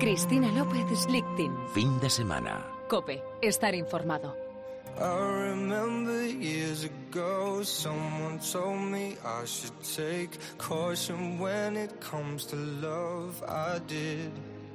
Cristina López Slichting. Fin de semana. COPE. Estar informado. I remember years ago, someone told me I should take caution when it comes to love. I did.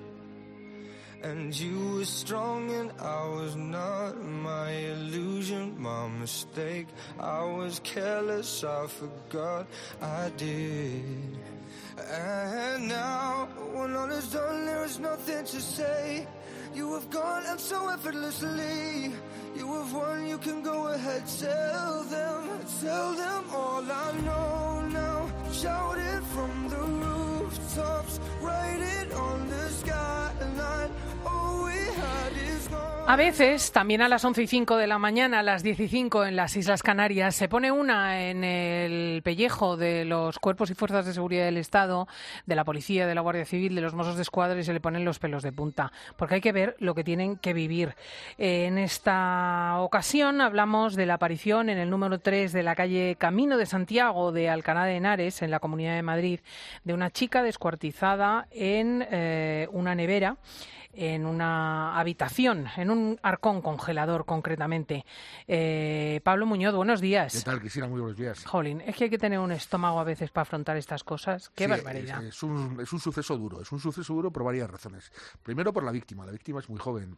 And you were strong and I was not. My illusion, my mistake. I was careless, I forgot I did. And now, when all is done, there is nothing to say. You have gone and so effortlessly. You have won, you can go ahead, tell them all I know now. Shout it from the rooftops, write it on the skyline. All we had is gone. A veces, también a las 11:05 de la mañana, a las 10:05 en las Islas Canarias, se pone una en el pellejo de los cuerpos y fuerzas de seguridad del Estado, de la policía, de la Guardia Civil, de los Mossos d'Esquadra, y se le ponen los pelos de punta, porque hay que ver lo que tienen que vivir. En esta ocasión hablamos de la aparición en el número 3 de la calle Camino de Santiago de Alcalá de Henares, en la Comunidad de Madrid, de una chica descuartizada en una nevera, en una habitación, en un arcón congelador concretamente. Pablo Muñoz, buenos días. ¿Qué tal, Cristina? Muy buenos días. Jolín, es que hay que tener un estómago a veces para afrontar estas cosas. ¡Qué barbaridad! Es un suceso duro por varias razones. Primero, por la víctima. La víctima es muy joven,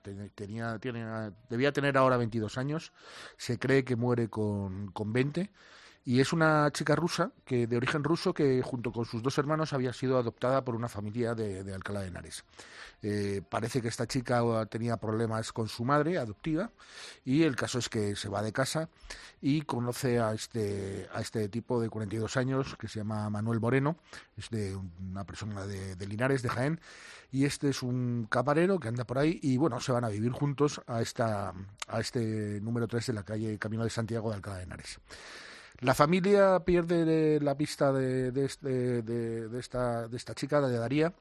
debía tener ahora 22 años, se cree que muere con 20. Y es una chica rusa, de origen ruso, que junto con sus dos hermanos había sido adoptada por una familia de Alcalá de Henares. Parece que esta chica tenía problemas con su madre adoptiva, y el caso es que se va de casa y conoce a este tipo de 42 años que se llama Manuel Moreno, es de una persona de Linares, de Jaén, y este es un camarero que anda por ahí, y bueno, se van a vivir juntos a este número 3 de la calle Camino de Santiago de Alcalá de Henares. La familia pierde la pista de esta chica, de Daría,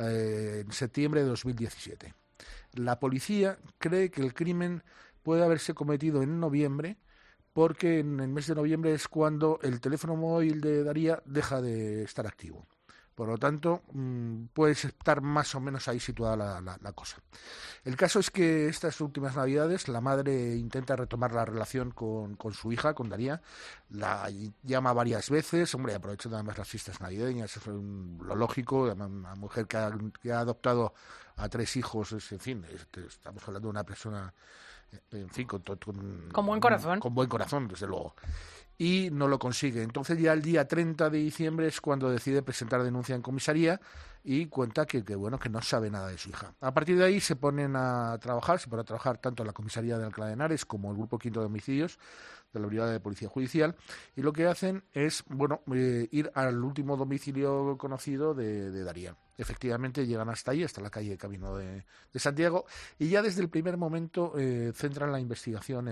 en septiembre de 2017. La policía cree que el crimen puede haberse cometido en noviembre, porque en el mes de noviembre es cuando el teléfono móvil de Daría deja de estar activo. Por lo tanto, puede estar más o menos ahí situada la cosa. El caso es que estas últimas Navidades la madre intenta retomar la relación con su hija, con Daría. La llama varias veces, aprovechando además las fiestas navideñas, es lo lógico. Una mujer que ha adoptado a 3 hijos, estamos hablando de una persona, en fin, con buen corazón. Con buen corazón, desde luego. Y no lo consigue. Entonces ya el día 30 de diciembre es cuando decide presentar denuncia en comisaría y cuenta que no sabe nada de su hija. A partir de ahí se pone a trabajar tanto la comisaría de Alcalá de Henares como el grupo 5 de homicidios de la Unidad de Policía Judicial, y lo que hacen es ir al último domicilio conocido de Daría. Efectivamente llegan hasta ahí, hasta la calle Camino de Santiago, y ya desde el primer momento centran la investigación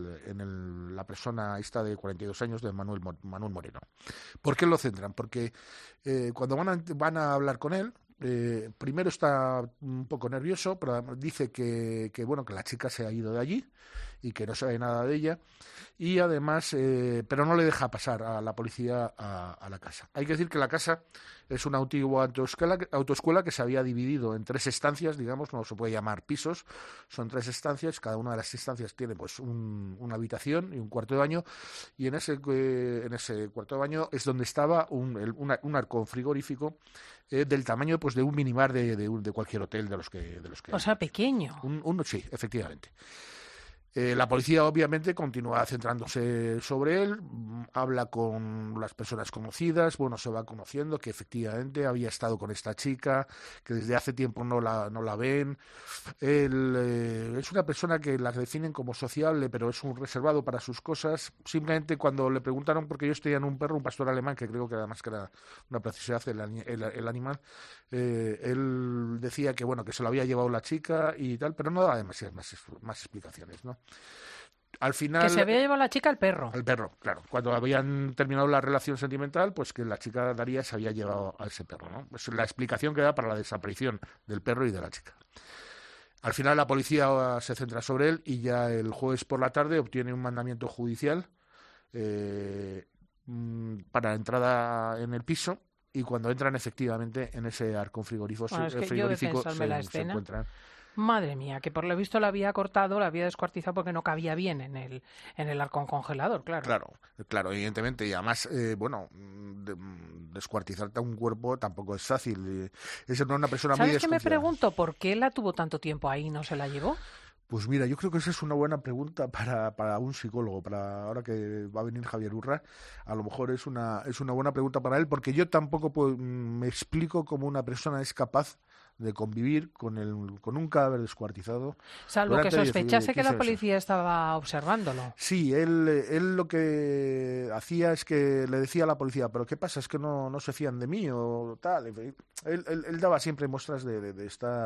en la persona esta de 42 años, de Manuel Moreno. ¿Por qué lo centran? Porque cuando van a hablar con él, primero está un poco nervioso, pero dice que la chica se ha ido de allí y que no sabe nada de ella, y además pero no le deja pasar a la policía a la casa. Hay que decir que la casa es una antigua autoescuela que se había dividido en 3 estancias, digamos, no se puede llamar pisos, son 3 estancias, cada una de las estancias tiene una habitación y un cuarto de baño, y en ese cuarto de baño es donde estaba un arcón frigorífico del tamaño de un minibar de cualquier hotel de los que o sea, pequeño. Sí, efectivamente. La policía obviamente continúa centrándose sobre él, habla con las personas conocidas, se va conociendo que efectivamente había estado con esta chica, que desde hace tiempo no la ven. Él es una persona que la definen como sociable, pero es un reservado para sus cosas. Simplemente cuando le preguntaron, porque ellos tenían un perro, un pastor alemán, que creo que además que era una preciosidad el animal, él decía que se lo había llevado la chica y tal, pero no daba demasiadas más explicaciones, ¿no? Al final, que se había llevado la chica al perro. Al perro, claro. Cuando habían terminado la relación sentimental, pues que la chica Daría se había llevado a ese perro, ¿no? Es la explicación que da para la desaparición del perro y de la chica. Al final la policía se centra sobre él y ya el jueves por la tarde obtiene un mandamiento judicial para entrada en el piso, y cuando entran efectivamente en ese arcón frigorífico, Bueno, es que yo de pensarme la escena, encuentran. madre mía, que por lo visto la había cortado, la había descuartizado porque no cabía bien en el arcón congelador, claro. Claro, evidentemente. Y además, descuartizarte a un cuerpo tampoco es fácil. Es una persona muy ¿Sabes qué me desconfiada. pregunto? ¿Por qué la tuvo tanto tiempo ahí y no se la llevó? Pues mira, yo creo que esa es una buena pregunta para un psicólogo, para ahora que va a venir Javier Urra, a lo mejor es una buena pregunta para él, porque yo tampoco me explico cómo una persona es capaz de convivir con un cadáver descuartizado. Salvo que durante sospechase que 15 la meses. policía estaba observándolo. Sí, él lo que hacía es que le decía a la policía, pero ¿qué pasa? ¿Es que no se fían de mí o tal? Él daba siempre muestras de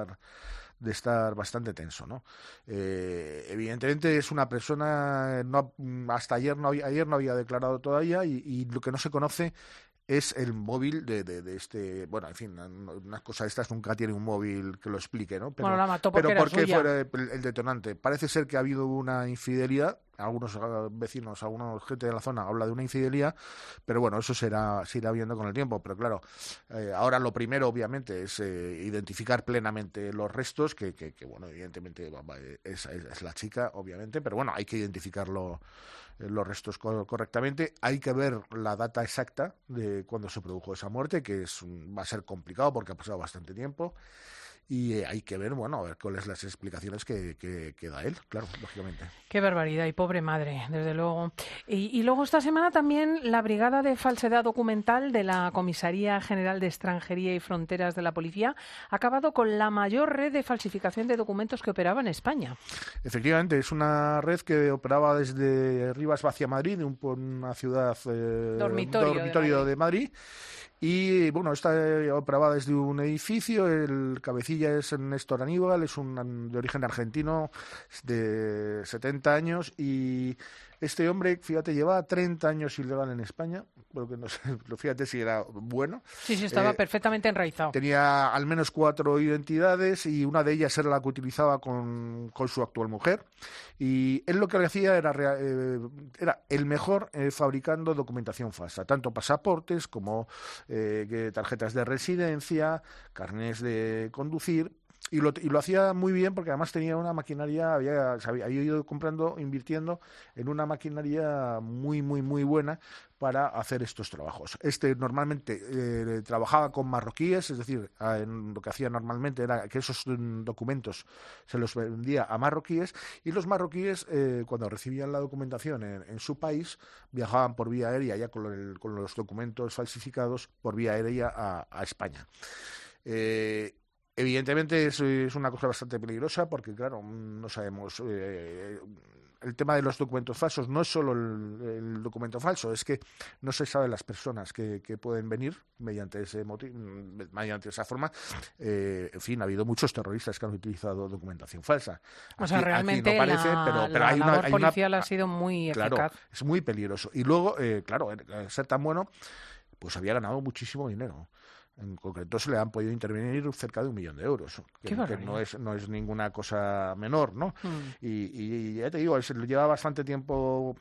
estar bastante tenso, ¿no? Evidentemente es una persona, hasta ayer no había declarado todavía y lo que no se conoce es el móvil de este, bueno, en fin, unas cosas estas nunca tiene un móvil que lo explique, ¿no? Pero, Bueno, la mató porque era ¿por qué suya. fue el detonante? Parece ser que ha habido una infidelidad, algunos vecinos, algunos gente de la zona habla de una infidelidad, pero bueno, eso se irá viendo con el tiempo, pero claro, ahora lo primero obviamente es identificar plenamente los restos, que bueno, evidentemente es la chica, obviamente, pero bueno, hay que identificarlo los restos correctamente. Hay que ver la data exacta de cuando se produjo esa muerte, que va a ser complicado porque ha pasado bastante tiempo. Y hay que ver, bueno, a ver cuáles las explicaciones que da él, claro, lógicamente. Qué barbaridad y pobre madre, desde luego. Y luego esta semana también la Brigada de Falsedad Documental de la Comisaría General de Extranjería y Fronteras de la Policía ha acabado con la mayor red de falsificación de documentos que operaba en España. Efectivamente, es una red que operaba desde Rivas hacia Madrid, una ciudad dormitorio de Madrid. Y bueno, está operada desde un edificio, el cabecilla es Néstor Aníbal, es de origen argentino, de 70 años, y este hombre, fíjate, lleva 30 años ilegal en España, porque no sé, fíjate si era bueno. Sí, estaba perfectamente enraizado. Tenía al menos 4 identidades y una de ellas era la que utilizaba con su actual mujer. Y él lo que hacía era el mejor fabricando documentación falsa, tanto pasaportes como tarjetas de residencia, carnés de conducir. Y lo hacía muy bien porque además tenía una maquinaria, había ido invirtiendo en una maquinaria muy, muy, muy buena para hacer estos trabajos. Normalmente trabajaba con marroquíes, es decir, lo que hacía normalmente era que esos documentos se los vendía a marroquíes y los marroquíes, cuando recibían la documentación en su país, viajaban por vía aérea ya con los documentos falsificados por vía aérea a España. Evidentemente es una cosa bastante peligrosa porque, claro, no sabemos. El tema de los documentos falsos no es solo el documento falso, es que no se sabe las personas que pueden venir mediante esa forma. En fin, ha habido muchos terroristas que han utilizado documentación falsa. O sea, realmente no parece, pero la labor policial ha sido muy eficaz. Claro, es muy peligroso. Y luego, claro, ser tan bueno, pues había ganado muchísimo dinero. En concreto se le han podido intervenir cerca de 1 millón de euros, que no es ninguna cosa menor, ¿no? Y ya te digo, él lleva bastante tiempo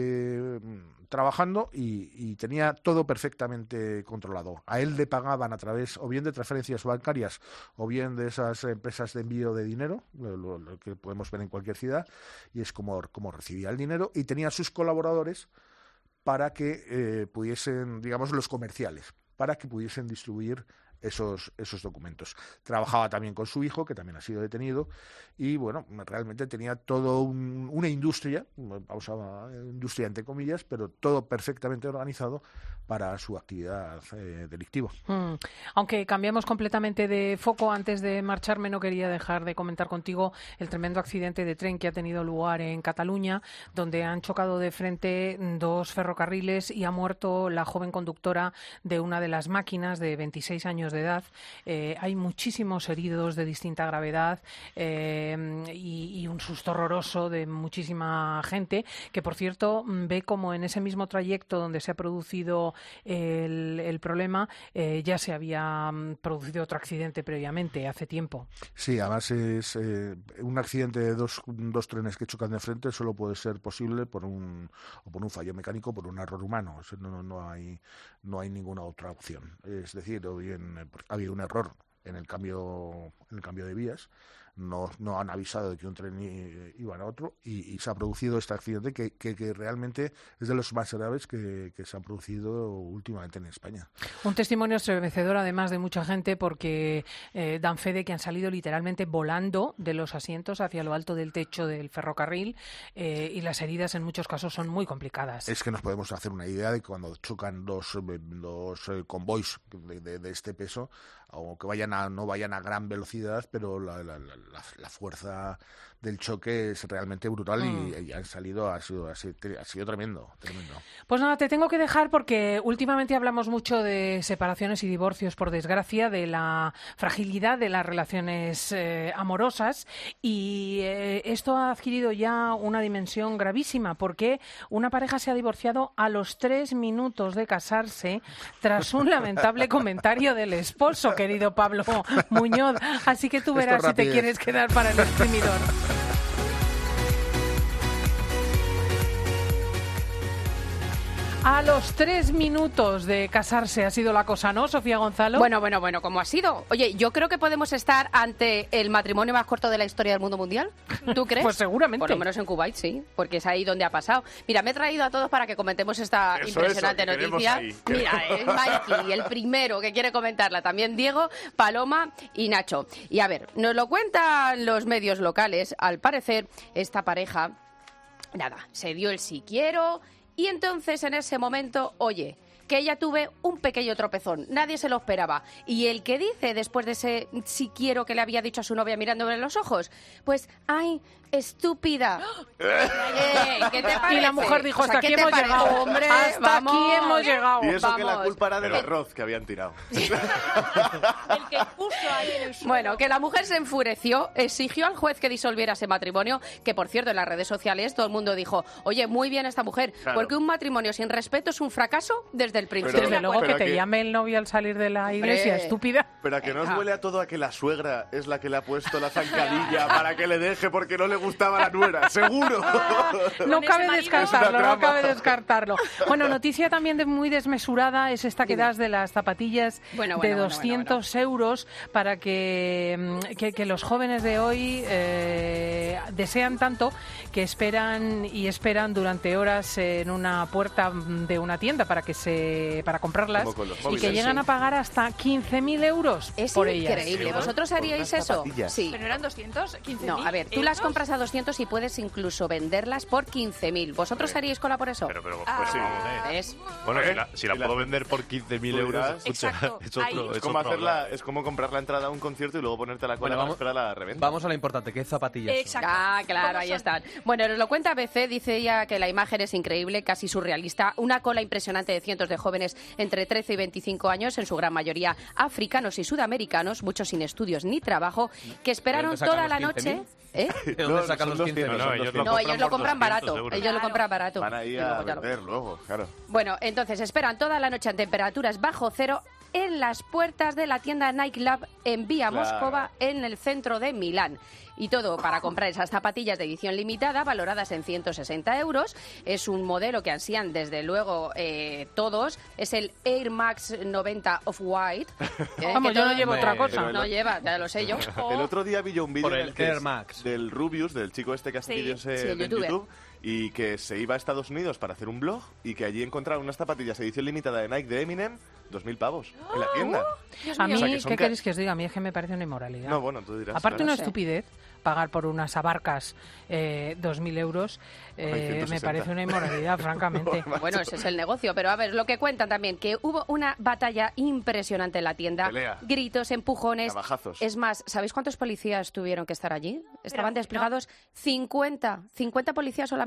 trabajando y tenía todo perfectamente controlado. A él le pagaban a través o bien de transferencias bancarias o bien de esas empresas de envío de dinero, lo que podemos ver en cualquier ciudad, y es como recibía el dinero, y tenía sus colaboradores para que pudiesen, digamos, los comerciales, para que pudiesen distribuir esos documentos. Trabajaba también con su hijo, que también ha sido detenido, y bueno, realmente tenía todo una industria, industria entre comillas, pero todo perfectamente organizado para su actividad delictiva. Aunque cambiamos completamente de foco, antes de marcharme no quería dejar de comentar contigo el tremendo accidente de tren que ha tenido lugar en Cataluña, donde han chocado de frente 2 ferrocarriles y ha muerto la joven conductora de una de las máquinas de 26 años años de edad. Hay muchísimos heridos de distinta gravedad y un susto horroroso de muchísima gente que, por cierto, ve como en ese mismo trayecto donde se ha producido el problema ya se había producido otro accidente previamente, hace tiempo. Sí, además es un accidente de dos trenes que chocan de frente solo puede ser posible por un fallo mecánico, por un error humano. O sea, no hay ninguna otra opción. Es decir, o bien ha habido un error en el cambio de vías. No han avisado de que un tren iba a otro y se ha producido este accidente que realmente es de los más graves que se han producido últimamente en España. Un testimonio estremecedor, además, de mucha gente, porque dan fe de que han salido literalmente volando de los asientos hacia lo alto del techo del ferrocarril y las heridas en muchos casos son muy complicadas. Es que nos podemos hacer una idea de que cuando chocan dos convoys de este peso, aunque no vayan a gran velocidad, pero la fuerza del choque es realmente brutal y han salido, ha sido tremendo. Pues nada, te tengo que dejar porque últimamente hablamos mucho de separaciones y divorcios, por desgracia, de la fragilidad de las relaciones amorosas, y esto ha adquirido ya una dimensión gravísima porque una pareja se ha divorciado a los 3 minutos de casarse tras un lamentable comentario del esposo, querido Pablo Muñoz. Así que tú verás si te quieres quedar para el exprimidor. A los 3 minutos de casarse ha sido la cosa, ¿no, Sofía Gonzalo? Bueno, ¿cómo ha sido? Oye, yo creo que podemos estar ante el matrimonio más corto de la historia del mundo mundial. ¿Tú crees? Pues seguramente. Por lo menos en Kuwait, sí, porque es ahí donde ha pasado. Mira, me he traído a todos para que comentemos esta impresionante noticia. Mira, es Mikey, el primero que quiere comentarla. También Diego, Paloma y Nacho. Y a ver, nos lo cuentan los medios locales. Al parecer, esta pareja, se dio el sí quiero. Y entonces, en ese momento, oye, que ella tuve un pequeño tropezón. Nadie se lo esperaba. Y el que dice, después de ese sí quiero que le había dicho a su novia mirándole en los ojos, pues, ¡ay, estúpida! ¿Qué te parece? Y la mujer dijo, hasta aquí hemos llegado. Hombre, hasta aquí hemos llegado. Y eso que la culpa era del arroz que habían tirado. El que puso ahí en el suelo. Bueno, que la mujer se enfureció, exigió al juez que disolviera ese matrimonio, que por cierto en las redes sociales todo el mundo dijo, oye, muy bien esta mujer, claro, porque un matrimonio sin respeto es un fracaso desde el principio. Desde luego que te llame el novio al salir de la iglesia, estúpida. Pero a que no os huele a todo a que la suegra es la que le ha puesto la zancadilla para que le deje porque no le gustaba la nuera, seguro. No cabe descartarlo. Bueno, noticia también muy desmesurada es esta que das de las zapatillas de 200 euros para que los jóvenes de hoy desean tanto que esperan durante horas en una puerta de una tienda para comprarlas y que llegan a pagar hasta 15.000 euros por ellas. Es increíble. ¿Vosotros haríais eso? Sí. ¿Pero eran 200? ¿15.000? No, a ver, tú las compras a 200 y puedes incluso venderlas por 15.000. ¿Vosotros haríais cola por eso? Pero pues sí. ¿Ves? Bueno, si la puedo vender por 15.000 euros, exacto. Es como comprar la entrada a un concierto y luego ponerte a la cola para esperar a la reventa. Vamos a lo importante, ¿qué zapatillas son? Exacto. Ah, claro, ahí están. Bueno, nos lo cuenta ABC, dice ella que la imagen es increíble, casi surrealista. Una cola impresionante de cientos de jóvenes entre 13 y 25 años, en su gran mayoría africanos y sudamericanos, muchos sin estudios ni trabajo, que esperaron toda la noche. ¿De dónde sacan los 15.000? No, ellos lo compran barato. Ellos lo compran barato. Van ahí a vender luego, claro. Bueno, entonces esperan toda la noche en temperaturas bajo cero en las puertas de la tienda Nike Lab en Vía Moscova, en el centro de Milán. Y todo para comprar esas zapatillas de edición limitada, valoradas en 160 euros. Es un modelo que ansían, desde luego, todos. Es el Air Max 90 Off-White. Vamos, yo no llevo otra cosa. No lleva, ya lo sé yo. El otro día vi yo un vídeo Air Max del Rubius, del chico este que hace vídeos en YouTube, y que se iba a Estados Unidos para hacer un blog y que allí encontraron unas zapatillas edición limitada de Nike de Eminem, 2.000 pavos en la tienda. A mí, ¿qué queréis que os diga? A mí es que me parece una inmoralidad. No, bueno, tú dirás. Aparte, una estupidez pagar por unas abarcas 2.000 euros, me parece una inmoralidad, francamente. Bueno, ese es el negocio, pero a ver, lo que cuentan también, que hubo una batalla impresionante en la tienda, pelea, gritos, empujones. Navajazos. Es más, ¿sabéis cuántos policías tuvieron que estar allí? Estaban desplegados 50 policías solamente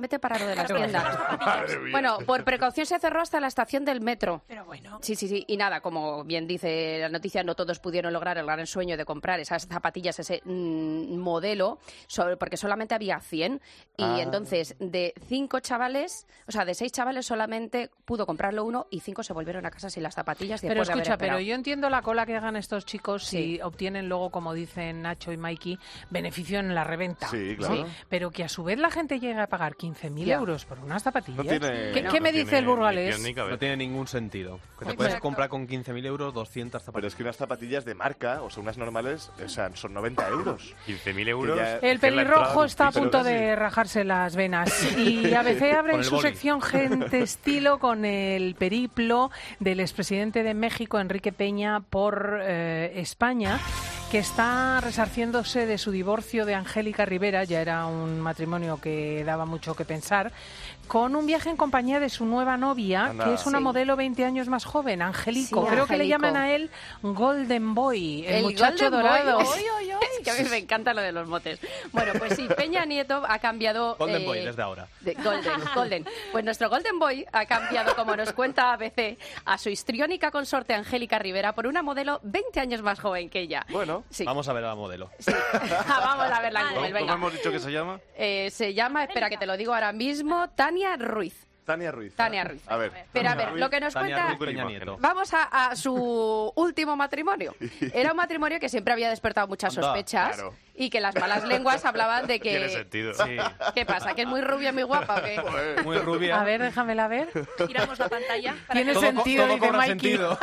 solamente para lo de las tiendas. Bueno, por precaución se cerró hasta la estación del metro. Pero bueno. Sí. Y nada, como bien dice la noticia, no todos pudieron lograr el gran sueño de comprar esas zapatillas, ese modelo, porque solamente había 100. Y entonces, de 6 chavales solamente pudo comprarlo uno y 5 se volvieron a casa sin las zapatillas. Pero escucha, pero yo entiendo la cola que hagan estos chicos si obtienen luego, como dicen Nacho y Mikey, beneficio en la reventa. Sí, claro. ¿Sí? Pero que a su vez la gente llegue a pagar 15.000 euros por unas zapatillas. ¿Qué me dice tiene el burgalés? No tiene ningún sentido. Que te puedes comprar con 15.000 euros 200 zapatillas. Pero es que unas zapatillas de marca, o sea, unas normales, son 90 euros. 15.000 euros. El pelirrojo está a punto de rajarse las venas. Y ABC abre su sección Gente Estilo con el periplo del expresidente de México, Enrique Peña, por España, que está resarciéndose de su divorcio de Angélica Rivera, ya era un matrimonio que daba mucho que pensar, con un viaje en compañía de su nueva novia, que es una modelo 20 años más joven, Angélico. Creo que le llaman a él Golden Boy, el muchacho Golden dorado. Es que a mí me encanta lo de los motes. Bueno, pues sí, Peña Nieto ha cambiado... Golden Boy, desde ahora. Golden. Pues nuestro Golden Boy ha cambiado, como nos cuenta ABC, a su histriónica consorte Angélica Rivera por una modelo 20 años más joven que ella. Bueno, vamos a ver a la modelo. Sí. Vamos a verla en Google, venga. ¿Cómo hemos dicho que se llama? Se llama, espera que te lo digo ahora mismo, Tania Ruiz. Tania Ruiz. A ver, lo que nos cuenta... Vamos a su último matrimonio. Era un matrimonio que siempre había despertado muchas sospechas y que las malas lenguas hablaban de que... Tiene sentido. Sí. ¿Qué pasa? ¿Que es muy rubia y muy guapa o qué? Muy rubia. A ver, déjamela ver. Giramos la pantalla. Tiene Todo sentido, dice cobra Mikey. sentido.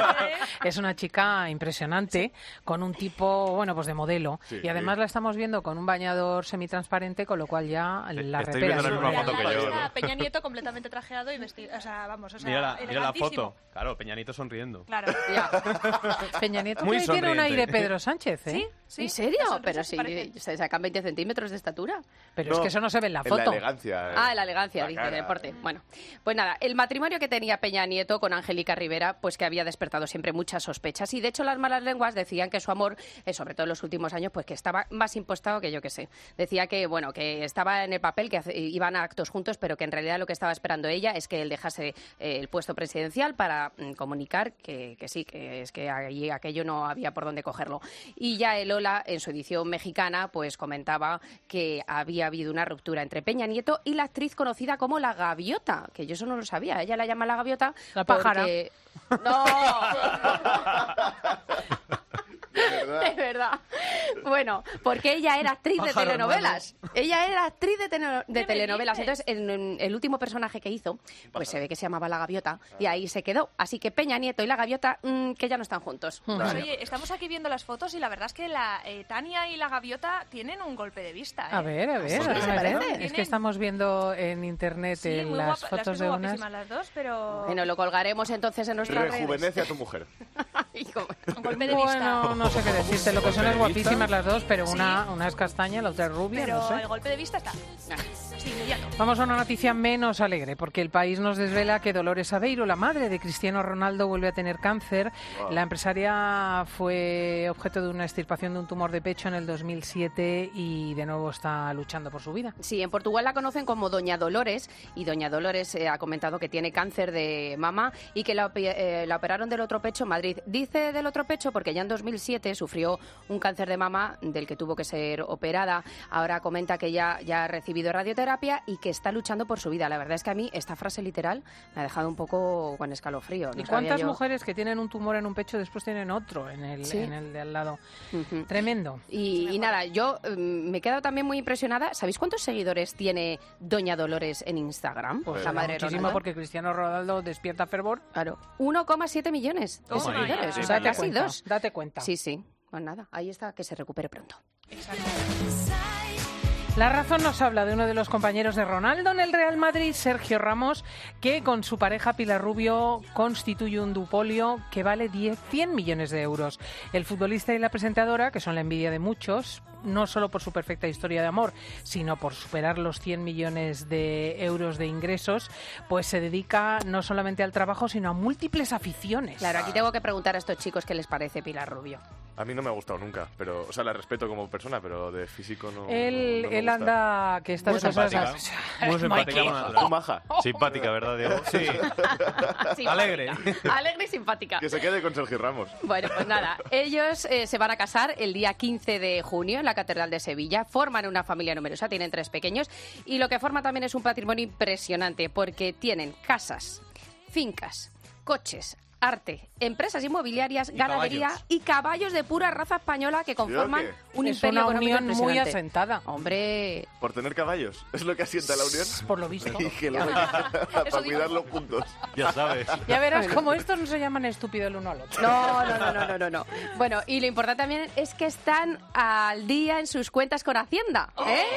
Es una chica impresionante, con un tipo, bueno, pues de modelo. Sí, y además la estamos viendo con un bañador semitransparente, con lo cual ya la Estoy repera. viendo la misma foto que yo, ¿no? Peña Nieto completamente trajeado y vestido. O sea, vamos, Mira la elegantísimo. foto. Claro, Peña Nieto sonriendo. Claro. Peña Nieto Muy tiene un sonriente. aire Pedro Sánchez, ¿eh? Sí. ¿En serio? Eso Pero se sí, parece. se sacan 20 centímetros de estatura. Pero es que eso no se ve en la foto. En la elegancia. La elegancia, dice, cara. el porte. Bueno, pues nada, el matrimonio que tenía Peña Nieto con Angélica Rivera, pues que había despertado siempre muchas sospechas. Y de hecho las malas lenguas decían que su amor, sobre todo en los últimos años, pues que estaba más impostado que yo que sé. Decía que, bueno, que estaba en el papel, que iban a actos juntos, pero que en realidad lo que estaba esperando ella es que él dejase el puesto presidencial para comunicar que sí, que es que allí aquello no había por dónde cogerlo. Y ya el Hola, en su edición mexicana, pues comentaba que había habido una ruptura entre Peña Nieto y la actriz conocida como La Gaviota, que yo eso no lo sabía. Ella la llama La Gaviota La pájara. porque... ¡No! Es verdad. Bueno, porque ella era actriz de telenovelas. Ella era actriz de telenovelas. Entonces, en el último personaje que hizo, pues se ve que se llamaba La Gaviota y ahí se quedó. Así que Peña Nieto y La Gaviota, que ya no están juntos. Pues, oye, estamos aquí viendo las fotos y la verdad es que la Tania y la Gaviota tienen un golpe de vista. A ver, ¿Sí? déjame ver. parece? Es que estamos viendo en internet Sí, muy las guapa, fotos muy de unas... guapísimas las dos, pero... Bueno, lo colgaremos entonces en nuestras redes. Rejuvenece a tu mujer. Ay, cómo- Un golpe de vista. Bueno, no sé qué decirte. Lo que son es guapísimas las dos, pero una es castaña, la otra es rubia, Pero no sé. el golpe de vista está. Sí, inmediato. Vamos a una noticia menos alegre, porque El País nos desvela que Dolores Aveiro, la madre de Cristiano Ronaldo, vuelve a tener cáncer. La empresaria fue objeto de una extirpación de un tumor de pecho en el 2007 y de nuevo está luchando por su vida. Sí, en Portugal la conocen como Doña Dolores y Doña Dolores ha comentado que tiene cáncer de mama y que la operaron del otro pecho en Madrid. Dice del otro pecho porque ya en 2007 sufrió un cáncer de mama del que tuvo que ser operada. Ahora comenta que ya ha recibido radioterapia y que está luchando por su vida. La verdad es que a mí esta frase literal me ha dejado un poco con escalofrío. No ¿Y cuántas sabía yo. mujeres que tienen un tumor en un pecho después tienen otro en el de al lado? Ujú. Tremendo. Y nada, yo me he quedado también muy impresionada. ¿Sabéis cuántos seguidores tiene Doña Dolores en Instagram? Pues la madre de muchísimo, Ronaldo. porque Cristiano Ronaldo despierta fervor. Claro, 1,7 millones de Toma seguidores. ya. O sea, Date casi cuenta, 2. date cuenta. Sí, sí. Pues nada, ahí está, que se recupere pronto. La Razón nos habla de uno de los compañeros de Ronaldo en el Real Madrid, Sergio Ramos, que con su pareja Pilar Rubio constituye un duopolio que vale 100 millones de euros. El futbolista y la presentadora, que son la envidia de muchos, no solo por su perfecta historia de amor, sino por superar los 100 millones de euros de ingresos, pues se dedica no solamente al trabajo, sino a múltiples aficiones. Claro, aquí tengo que preguntar a estos chicos qué les parece Pilar Rubio. A mí no me ha gustado nunca, pero, o sea, la respeto como persona, pero de físico no. Él me gusta. anda que estas Muy cosas. simpática. Muy simpática. Tú maja. Simpática, ¿verdad, Diego? Sí. Simpática. Alegre. Alegre y simpática. Que se quede con Sergio Ramos. Bueno, pues nada, ellos se van a casar el día 15 de junio en la Catedral de Sevilla, forman una familia numerosa, tienen 3 pequeños y lo que forma también es un patrimonio impresionante porque tienen casas, fincas, coches, arte, empresas inmobiliarias, ganadería y caballos de pura raza española que conforman un es imperio una económico unión muy impresionante. asentada. Hombre, Por tener caballos. Es lo que asienta la unión. Por lo visto. Y que para cuidarlos juntos. Ya sabes. Ya verás cómo estos no se llaman estúpido el uno al otro. no. Bueno, y lo importante también es que están al día en sus cuentas con Hacienda,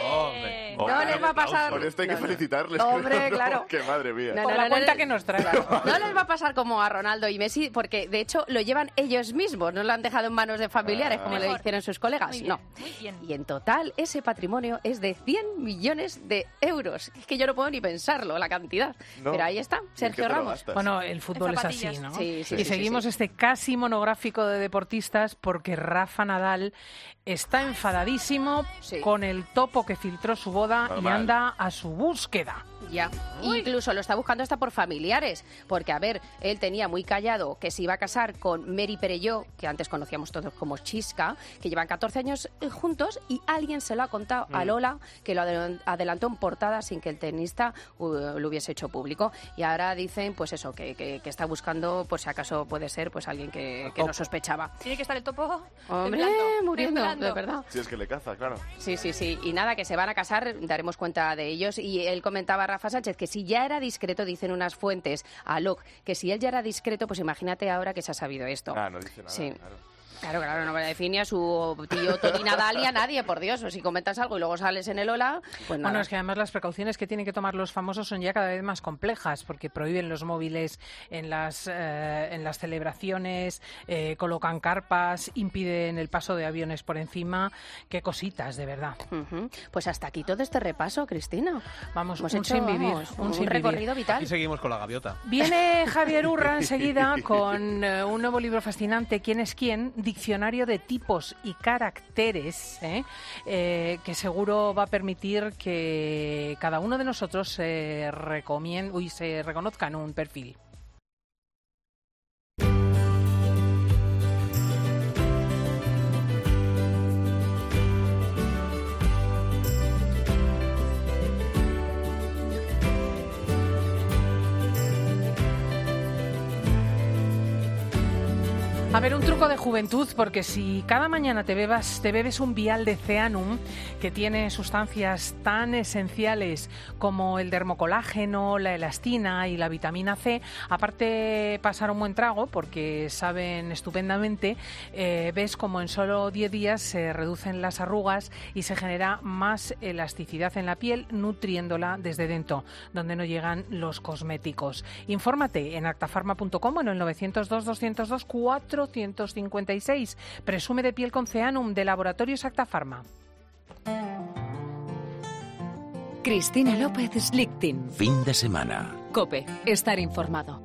¿eh? No les va a pasar... Por esto hay que felicitarles. Hombre, claro. Que madre mía. Por la cuenta que nos trae. No les va a pasar como a Ronaldo y Messi, porque de hecho lo llevan ellos mismos, no lo han dejado en manos de familiares como le hicieron sus colegas. Muy bien, No. muy bien. Y en total ese patrimonio es de 100 millones de euros. Es que yo no puedo ni pensarlo, la cantidad. No. Pero ahí está, ¿Y en qué Sergio te lo Ramos. gastas? Bueno, el fútbol En es así, zapatillas. ¿no? Sí, sí, y sí, seguimos sí. este casi monográfico de deportistas porque Rafa Nadal está enfadadísimo Sí. con el topo que filtró su boda y Normal. anda a su búsqueda. Ya. Incluso lo está buscando hasta por familiares, porque a ver, él tenía muy callado que se iba a casar con Mary Perelló, que antes conocíamos todos como Chisca, que llevan 14 años juntos y alguien se lo ha contado a Lola, que lo adelantó en portada sin que el tenista lo hubiese hecho público. Y ahora dicen, pues eso, que está buscando, por si acaso puede ser, pues alguien que no sospechaba. Tiene que estar el topo Hombre, muriendo, de verdad. Si es que le caza, claro. Sí. Y nada, que se van a casar, daremos cuenta de ellos. Y él comentaba a Rafa Sánchez que si ya era discreto, dicen unas fuentes a Locke, que si él ya era discreto, pues imagínate ahora que se ha sabido esto. No dice nada. Sí. Claro. Claro, no va a definir a su tío Tony Nadal y a nadie, por Dios. O si comentas algo y luego sales en el hola, pues nada. Bueno, es que además las precauciones que tienen que tomar los famosos son ya cada vez más complejas porque prohíben los móviles en las celebraciones, colocan carpas, impiden el paso de aviones por encima. Qué cositas, de verdad. Ujú. Pues hasta aquí todo este repaso, Cristina. Vamos, Hemos un hecho, sin vivir, vamos, un un sin recorrido vivir. vital. Y seguimos con la gaviota. Viene Javier Urra enseguida con un nuevo libro fascinante, ¿Quién es quién? Diccionario de tipos y caracteres, que seguro va a permitir que cada uno de nosotros se reconozca en un perfil. A ver, un truco de juventud, porque si cada mañana te bebes un vial de Zeanum, que tiene sustancias tan esenciales como el dermocolágeno, la elastina y la vitamina C, aparte pasar un buen trago, porque saben estupendamente, ves como en solo 10 días se reducen las arrugas y se genera más elasticidad en la piel, nutriéndola desde dentro, donde no llegan los cosméticos. Infórmate en actafarma.com o en el 902-202-456. Presume de piel con Zeanum de Laboratorios Actafarma. Cristina López Slichting. Fin de semana. COPE. Estar informado.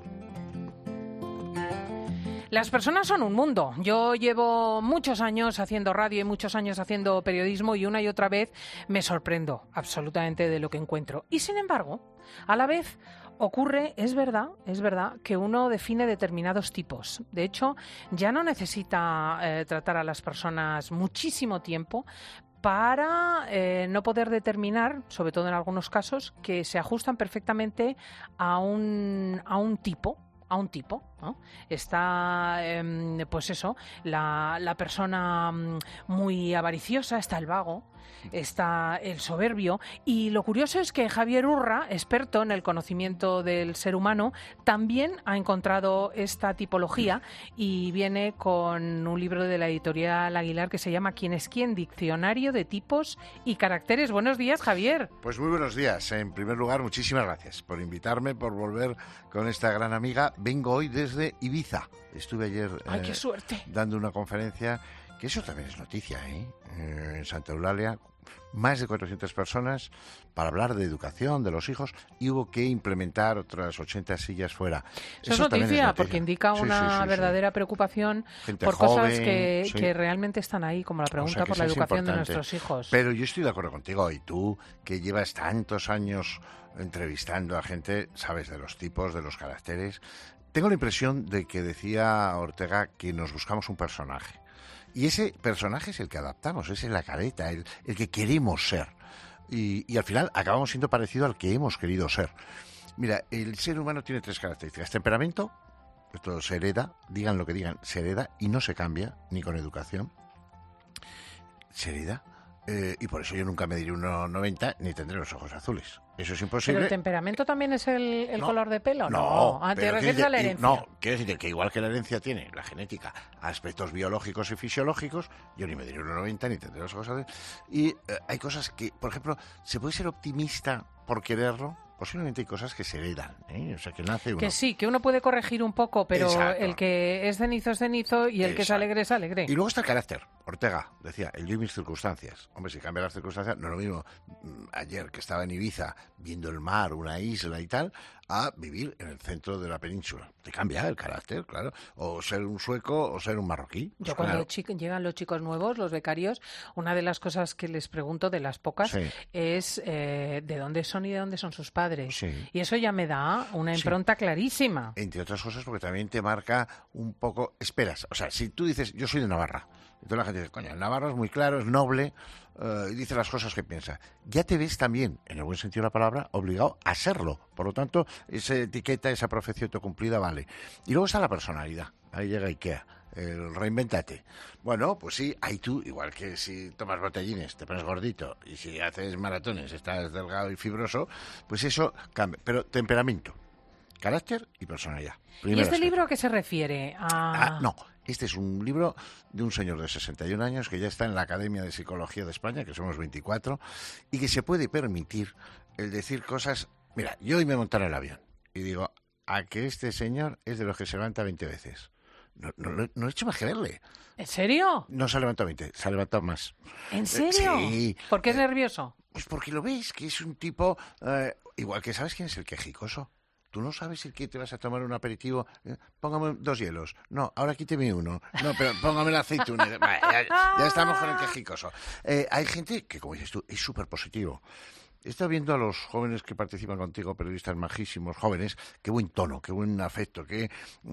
Las personas son un mundo. Yo llevo muchos años haciendo radio y muchos años haciendo periodismo y una y otra vez me sorprendo absolutamente de lo que encuentro. Y sin embargo, a la vez ocurre, es verdad, que uno define determinados tipos. De hecho, ya no necesita tratar a las personas muchísimo tiempo para no poder determinar, sobre todo en algunos casos, que se ajustan perfectamente a un tipo, ¿no? Está, pues eso, la persona muy avariciosa, está el vago, está el soberbio, y lo curioso es que Javier Urra, experto en el conocimiento del ser humano, también ha encontrado esta tipología y viene con un libro de la editorial Aguilar que se llama ¿Quién es quién? Diccionario de tipos y caracteres. Buenos días, Javier. Pues muy buenos días. En primer lugar, muchísimas gracias por invitarme, por volver con esta gran amiga. Vengo hoy desde Ibiza. Estuve ayer ¡Ay, qué suerte! dando una conferencia que eso también es noticia, en Santa Eulalia, más de 400 personas para hablar de educación de los hijos, y hubo que implementar otras 80 sillas fuera. Eso es noticia, porque indica una verdadera preocupación gente por joven, cosas que realmente están ahí, como la pregunta por la educación de nuestros hijos. Pero yo estoy de acuerdo contigo, y tú, que llevas tantos años entrevistando a gente, sabes de los tipos, de los caracteres. Tengo la impresión de que decía Ortega que nos buscamos un personaje. Y ese personaje es el que adaptamos, ese es la careta, el que queremos ser. Y al final acabamos siendo parecido al que hemos querido ser. Mira, el ser humano tiene 3 características. Temperamento, esto se hereda, digan lo que digan, se hereda y no se cambia, ni con educación. Se hereda. Y por eso yo nunca me diré 1,90 ni tendré los ojos azules. Eso es imposible. ¿Pero el temperamento también es el color de pelo? No. ¿Te refieres a la herencia? No, quiero decir que igual que la herencia tiene, la genética, aspectos biológicos y fisiológicos, yo ni me diré 1,90 ni tendré los ojos azules. Y hay cosas que, por ejemplo, ¿se puede ser optimista por quererlo? Posiblemente hay cosas que se heredan, o sea, que nace uno. Que sí, que uno puede corregir un poco, pero Exacto. El que es cenizo y el que es alegre es alegre. Y luego está el carácter. Ortega decía, el yo y mis circunstancias. Hombre, si cambian las circunstancias, no es lo mismo ayer que estaba en Ibiza viendo el mar, una isla y tal, a vivir en el centro de la península. Te cambia el carácter, claro. O ser un sueco o ser un marroquí. Yo cuando llegan los chicos nuevos, los becarios, una de las cosas que les pregunto, de las pocas, es de dónde son y de dónde son sus padres. Sí. Y eso ya me da una impronta clarísima. Entre otras cosas porque también te marca un poco... Esperas, o sea, si tú dices, yo soy de Navarra, entonces la gente dice, coño, el navarro es muy claro, es noble, y dice las cosas que piensa. Ya te ves también, en el buen sentido de la palabra, obligado a serlo. Por lo tanto, esa etiqueta, esa profecía autocumplida vale. Y luego está la personalidad. Ahí llega IKEA. El reinvéntate. Bueno, pues sí, ahí tú, igual que si tomas botellines, te pones gordito, y si haces maratones, estás delgado y fibroso, pues eso cambia. Pero temperamento, carácter y personalidad. ¿Y este libro a qué se refiere? No, este es un libro de un señor de 61 años que ya está en la Academia de Psicología de España, que somos 24, y que se puede permitir el decir cosas... Mira, yo hoy me monté en el avión y digo, a que este señor es de los que se levanta 20 veces. No he hecho más que verle. ¿En serio? No se ha levantado 20, se ha levantado más. ¿En serio? Sí. ¿Por qué es nervioso? Pues porque lo ves, que es un tipo... igual que ¿sabes quién es el quejicoso? Tú no sabes el que te vas a tomar un aperitivo. Póngame 2 hielos. No, ahora quíteme uno. No, pero póngame la aceituna. Ya estamos con el quejicoso. Hay gente que, como dices tú, es súper positivo. He estado viendo a los jóvenes que participan contigo, periodistas majísimos, jóvenes, qué buen tono, qué buen afecto, qué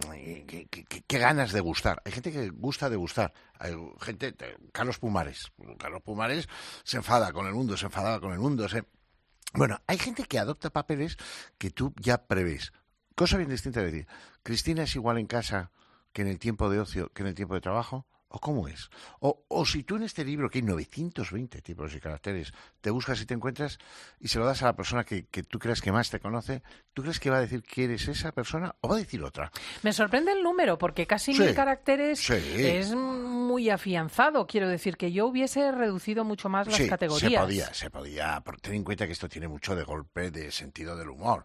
ganas de gustar. Hay gente que gusta de gustar. Hay gente, Carlos Pumares se enfada con el mundo, se enfadaba con el mundo. Bueno, hay gente que adopta papeles que tú ya prevés. Cosa bien distinta de decir, Cristina es igual en casa que en el tiempo de ocio, que en el tiempo de trabajo. ¿O cómo es? O si tú en este libro, que hay 920 tipos y caracteres, te buscas y te encuentras y se lo das a la persona que tú crees que más te conoce, ¿tú crees que va a decir que eres esa persona o va a decir otra? Me sorprende el número, porque casi 1000 caracteres es muy afianzado. Quiero decir que yo hubiese reducido mucho más las categorías. Se podía. Ten en cuenta que esto tiene mucho de golpe de sentido del humor.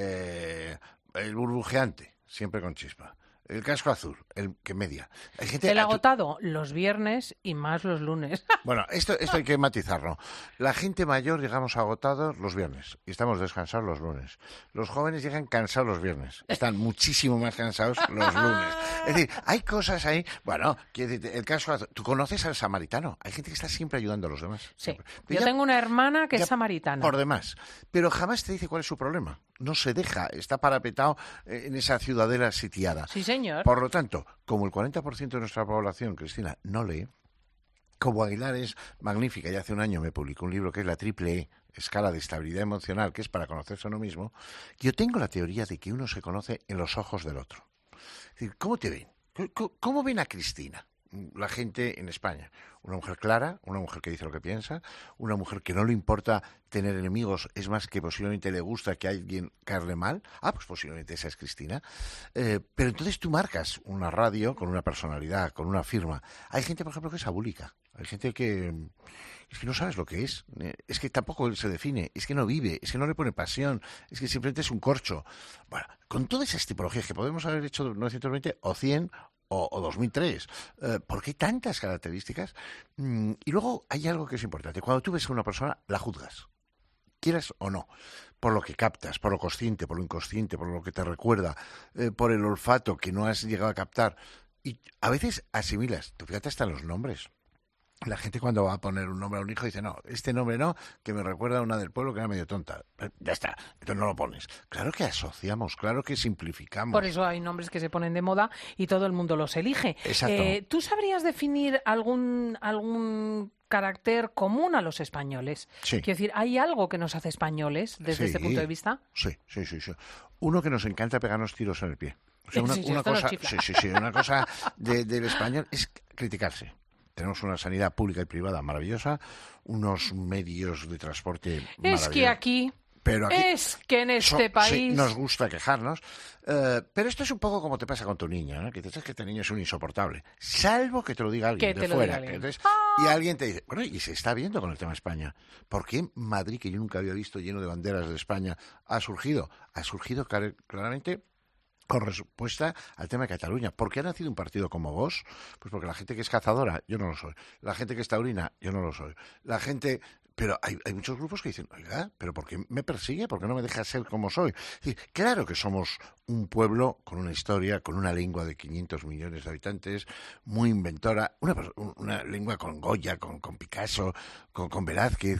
El burbujeante, siempre con chispa. El casco azul, el que media. Hay gente, el agotado, los viernes y más los lunes. Bueno, esto hay que matizarlo. La gente mayor llegamos agotados los viernes y estamos descansados los lunes. Los jóvenes llegan cansados los viernes. Están muchísimo más cansados los lunes. Es decir, hay cosas ahí... Bueno, el casco azul... ¿Tú conoces al samaritano? Hay gente que está siempre ayudando a los demás. Sí. Yo tengo una hermana que es samaritana. Por demás. Pero jamás te dice cuál es su problema. No se deja, está parapetado en esa ciudadela sitiada. Sí, señor. Por lo tanto, como el 40% de nuestra población, Cristina, no lee, como Aguilar es magnífica, y hace un año me publicó un libro que es la Triple Escala de Estabilidad Emocional, que es para conocerse a uno mismo, yo tengo la teoría de que uno se conoce en los ojos del otro. Es decir, ¿cómo te ven? ¿Cómo ven a Cristina? La gente en España, una mujer clara, una mujer que dice lo que piensa, una mujer que no le importa tener enemigos, es más que posiblemente le gusta que alguien caerle mal, pues posiblemente esa es Cristina, pero entonces tú marcas una radio con una personalidad, con una firma. Hay gente, por ejemplo, que es abúlica, hay gente que es que no sabes lo que es que tampoco se define, es que no vive, es que no le pone pasión, es que simplemente es un corcho. Bueno, con todas esas tipologías que podemos haber hecho 920 o 100 o 2003. ¿Por qué tantas características? Y luego hay algo que es importante. Cuando tú ves a una persona, la juzgas, quieras o no, por lo que captas, por lo consciente, por lo inconsciente, por lo que te recuerda, por el olfato que no has llegado a captar. Y a veces asimilas. Tú fíjate hasta en los nombres. La gente cuando va a poner un nombre a un hijo dice, no, este nombre no, que me recuerda a una del pueblo que era medio tonta. Ya está, entonces no lo pones. Claro que asociamos, claro que simplificamos. Por eso hay nombres que se ponen de moda y todo el mundo los elige. Exacto. ¿Tú sabrías definir algún carácter común a los españoles? Sí. Quiero decir, ¿hay algo que nos hace españoles desde este punto de vista? Sí. Uno que nos encanta pegarnos tiros en el pie. O sea, una cosa del español es criticarse. Tenemos una sanidad pública y privada maravillosa, unos medios de transporte maravillosos. Es que en este país... Sí, nos gusta quejarnos, pero esto es un poco como te pasa con tu niño, ¿no? Que dices que este niño es un insoportable, salvo que te lo diga alguien de fuera. Y alguien te dice, bueno, y se está viendo con el tema de España. ¿Por qué Madrid, que yo nunca había visto lleno de banderas de España, ha surgido? Ha surgido claramente con respuesta al tema de Cataluña. ¿Por qué ha nacido un partido como Vox? Pues porque la gente que es cazadora, yo no lo soy. La gente que es taurina, yo no lo soy. La gente... Pero hay muchos grupos que dicen, oiga, ¿pero por qué me persigue? ¿Por qué no me deja ser como soy? Es decir, claro que somos un pueblo con una historia, con una lengua de 500 millones de habitantes, muy inventora, una lengua con Goya, con Picasso, con Velázquez,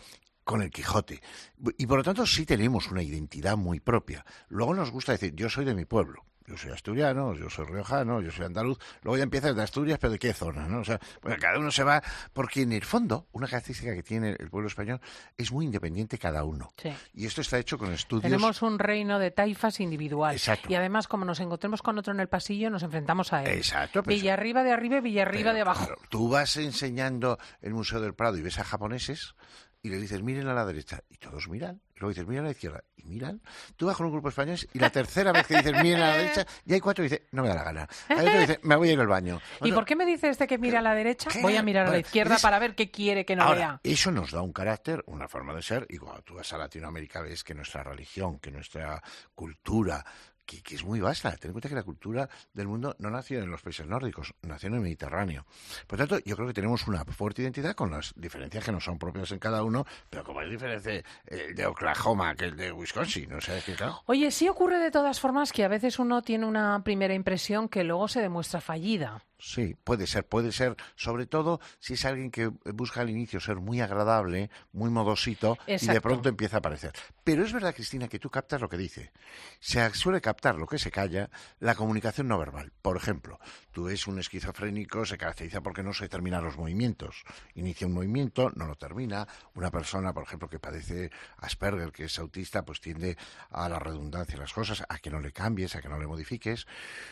con el Quijote. Y por lo tanto sí tenemos una identidad muy propia. Luego nos gusta decir, yo soy de mi pueblo. Yo soy asturiano, yo soy riojano, yo soy andaluz. Luego ya empiezas de Asturias, pero ¿de qué zona? ¿No? O sea, bueno, cada uno se va... Porque en el fondo, una característica que tiene el pueblo español es muy independiente cada uno. Sí. Y esto está hecho con estudios... Tenemos un reino de taifas individual. Exacto. Y además, como nos encontremos con otro en el pasillo, nos enfrentamos a él. Exacto. Villarriba de arriba y Villarriba de abajo. Claro, tú vas enseñando el Museo del Prado y ves a japoneses y le dices, miren a la derecha, y todos miran. Y luego dices, miren a la izquierda, y miran. Tú vas con un grupo de españoles y la tercera vez que dices, miren a la derecha, y hay cuatro y dices, no me da la gana. Hay otro que dice, me voy a ir al baño. ¿Y por qué me dice este que mira a la derecha? Voy a mirar a la izquierda para ver qué quiere que no ahora, vea. Eso nos da un carácter, una forma de ser, y cuando tú vas a Latinoamérica ves que nuestra religión, que nuestra cultura... Que es muy vasta. Ten en cuenta que la cultura del mundo no nació en los países nórdicos, nació en el Mediterráneo. Por tanto, yo creo que tenemos una fuerte identidad con las diferencias que no son propias en cada uno, pero como hay diferencia el de Oklahoma que el de Wisconsin, no sé qué claro. Oye, sí ocurre de todas formas que a veces uno tiene una primera impresión que luego se demuestra fallida. Sí, puede ser, sobre todo si es alguien que busca al inicio ser muy agradable, muy modosito, y de pronto empieza a aparecer. Pero es verdad, Cristina, que tú captas lo que dice. Se suele captar lo que se calla, la comunicación no verbal. Por ejemplo, tú ves un esquizofrénico, se caracteriza porque no se terminan los movimientos. Inicia un movimiento, no lo termina. Una persona, por ejemplo, que padece Asperger, que es autista, pues tiende a la redundancia de las cosas, a que no le cambies, a que no le modifiques.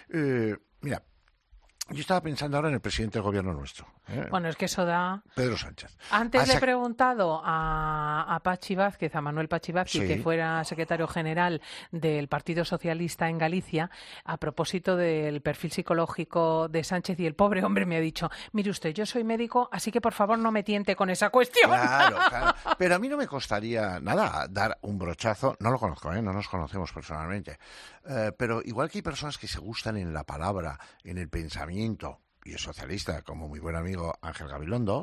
Mira, yo estaba pensando ahora en el presidente del gobierno nuestro. Bueno, es que eso da... Pedro Sánchez. Antes le he preguntado a Pachi Vázquez, a Manuel Pachi Vázquez, que fuera secretario general del Partido Socialista en Galicia, a propósito del perfil psicológico de Sánchez, y el pobre hombre me ha dicho, mire usted, yo soy médico, así que por favor no me tiente con esa cuestión. Claro. Pero a mí no me costaría nada dar un brochazo. No lo conozco, no nos conocemos personalmente. Pero igual que hay personas que se gustan en la palabra, en el pensamiento, y es socialista, como mi buen amigo Ángel Gabilondo,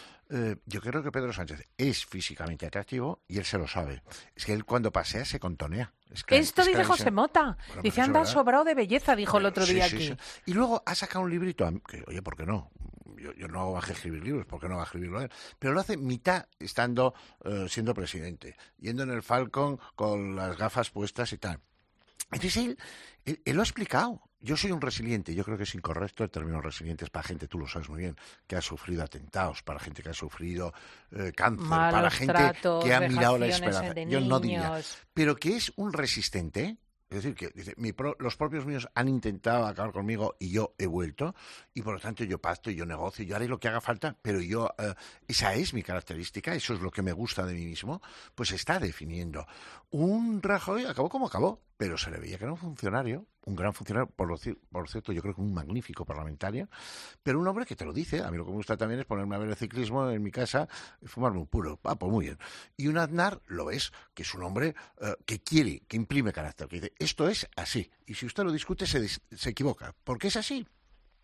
yo creo que Pedro Sánchez es físicamente atractivo y él se lo sabe. Es que él cuando pasea se contonea. Esto dice José Mota. Bueno, dice, anda sobrado de belleza, dijo el otro día aquí. Sí. Y luego ha sacado un librito, que, oye, ¿por qué no? Yo no bajé a escribir libros, ¿por qué no va a escribirlo él? Pero lo hace mitad estando siendo presidente, yendo en el Falcon con las gafas puestas y tal. Entonces él lo ha explicado. Yo soy un resiliente. Yo creo que es incorrecto el término resiliente. Es para gente, tú lo sabes muy bien, que ha sufrido atentados, para gente que ha sufrido cáncer, malos para gente tratos, que ha mirado la esperanza. Yo no diría. Pero que es un resistente. Es decir, que dice, los propios míos han intentado acabar conmigo y yo he vuelto, y por lo tanto yo pacto y yo negocio, yo haré lo que haga falta, pero yo, esa es mi característica, eso es lo que me gusta de mí mismo, pues está definiendo. Un Rajoy acabó como acabó, pero se le veía que era un funcionario, un gran funcionario, por cierto, yo creo que un magnífico parlamentario, pero un hombre que te lo dice. A mí lo que me gusta también es ponerme a ver el ciclismo en mi casa y fumarme un puro. Pues muy bien. Y un Aznar, lo ves, que es un hombre que quiere, que imprime carácter, que dice, esto es así. Y si usted lo discute, se equivoca, porque es así.